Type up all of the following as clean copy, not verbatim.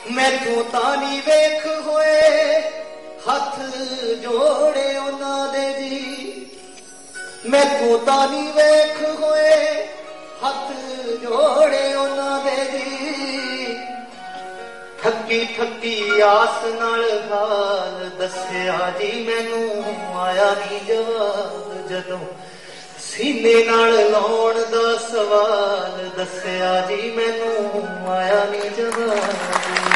मैथों तानी वेख होए हथ जोड़े उन्हां दे जी, मैथों तानी वेख होए हथ जोड़े उन्हां दे जी। थकी थकी आस नाल हाल दस्या जी मैनू आया नी जवाब, जदों सीने नाल लाउण दा सवाल दस्या जी मैनू आया नी जवाब।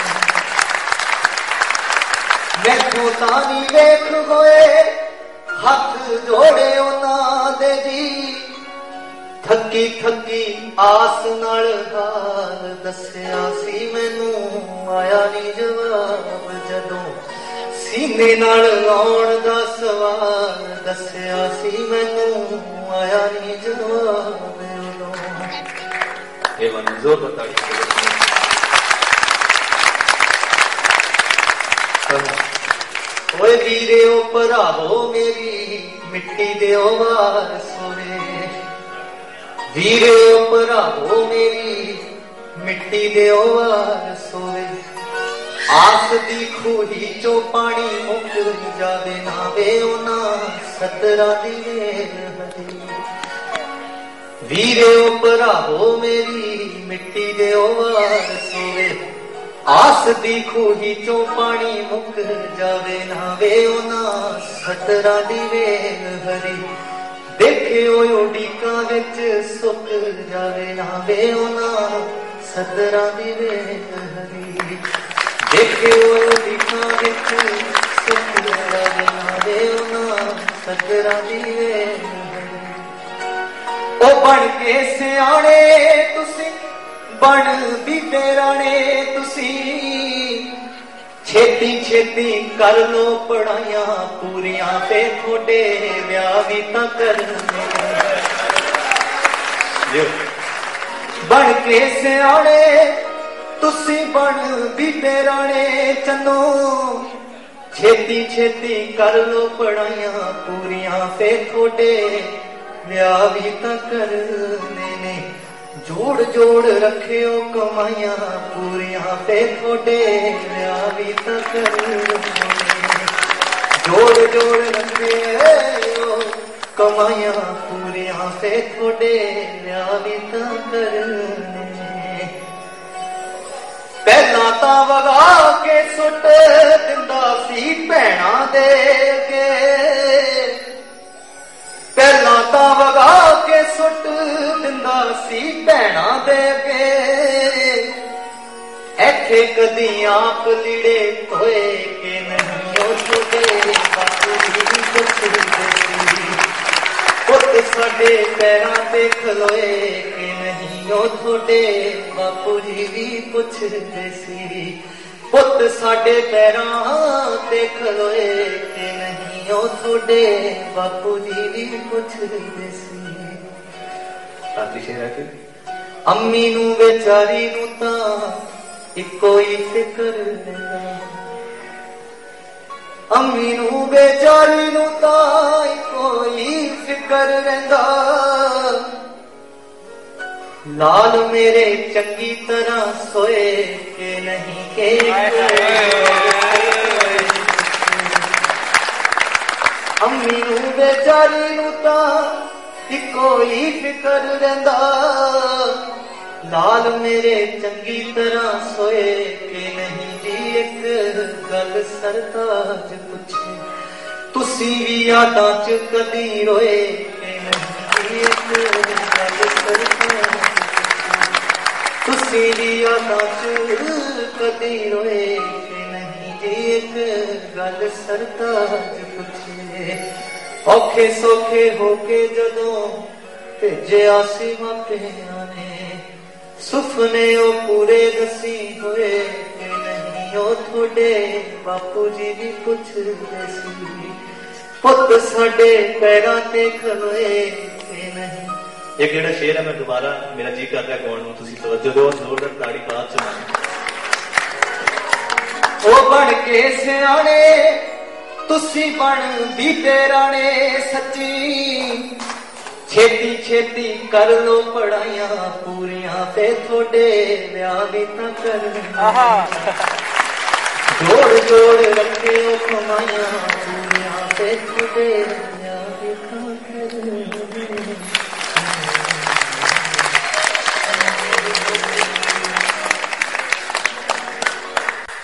मैथों तानी वेख होए हथ जोड़े उन्हां दे जी, थकी थकी आस नाल हाल दस्या सी मैनू आया नी जवाब, जदों सीने नाल लाउण दा सवाल दस्या सी मैनू आया नी जवाब। ये मन जोर बताई ओए वीरे ओ भरावो मेरी मिट्टी दे वार सोने, वीरे ओ भरावो मेरी मिट्टी दे वार सोए। आस दी खूही चो पानी मुक जावे ना वे उन्हां सतरां दी वेल हरी। वीरे ओ भरावो मेरी मिट्टी दे वार सोए, आस दी खूही चो पानी मुक जावे ना वे उन्हां सतरां दी वेल हरी। देखे उड़ीकां विच सुक जावे ना वे उन्हां सतरां दी वेल हरी। देखे उड़ीकां विच सुक जावे ना वे उन्हां सतरां दी वेल हरी। ओ बन के सियाणे तुसी बन बीते राणे तुसी, छेती छेती कर लो पढ़ाइयां पूरियां ते थोड़े ब्याह भी तां करने। बन के सियाणे तुसी बन बीते राणे चन्नो, छेती छेती कर लो पढ़ाइयां पूरियां ते थोड़े ब्याह भी तां करने ने। जोड़ जोड़ रखियो कमाइयां पूरियां ते थोड़े ब्याह भी तां करने। जोड़ जोड़ रखियो कमाइयां पूरियां ते थोड़े ब्याह भी तां करने। पहला तां वगा के सुट दिंदा सी भैणां दे के, पहला तां वगा के सुट दिंदा सी भैणां दे के। ऐथे कदी आप लीड़े धोए के नहीं ओ छोटे बापू जी पुछदे सी। पुत साडे पैरां ते खलोए के नहीं ओ थोड़े बापू जी भी पुछदे सी। पुत साडे पैरां ते खलोए के नहीं ओ थोड़े बापू जी भी पुछदे सी। अम्मी नू बेचारी नू तां इक्को ही फिकर रहिंदा, अम्मी नू बेचारी नू तां इक्को ही फिकर रहिंदा। लाल मेरे चंगी तरह सोए के नहीं के अम्मी नू बेचारी नू तां इक्को ही फिकर रहिंदा। लाल मेरे चंगी तरह सोए के नहीं जी। एक गल सरताज पुछे तुसी भी यादां च कदी रोए के नहीं जी। एक गल सरताज तुसी भी यादां च कदी रोए के नहीं जी। एक गल सरताज पुछे औखे सौखे होके जदों भेजिया सी मापियां ने, सुपने ओ पूरे दसी होए के नहीं ओ थोड़े बापू जी भी पुछदे सी। पुत साडे पैरां ते खलोए के नहीं। एक जेड़ा शेर है मैं दोबारा मेरा जी करदा गाउण नूं, तुसीं तवज्जो दिओ, जोरदार ताड़ी बाद च मारो। ओ बन के सियाणे तुसी बन बीते राणे सच्ची, ਛੇਤੀ ਛੇਤੀ ਕਰ ਲੋ ਪੜਾਈਆਂ ਪੂਰੀਆਂ ਤੇ ਤੁਹਾਡੇ ਵਿਆਹ ਵੀ ਤਾਂ ਕਰਨਾ ਜੋੜ ਜੋੜ ਰੱਖਿਓ ਕਮਾਈਆਂ ਪੂਰੀਆਂ ਤੇ ਤੁਹਾਡੇ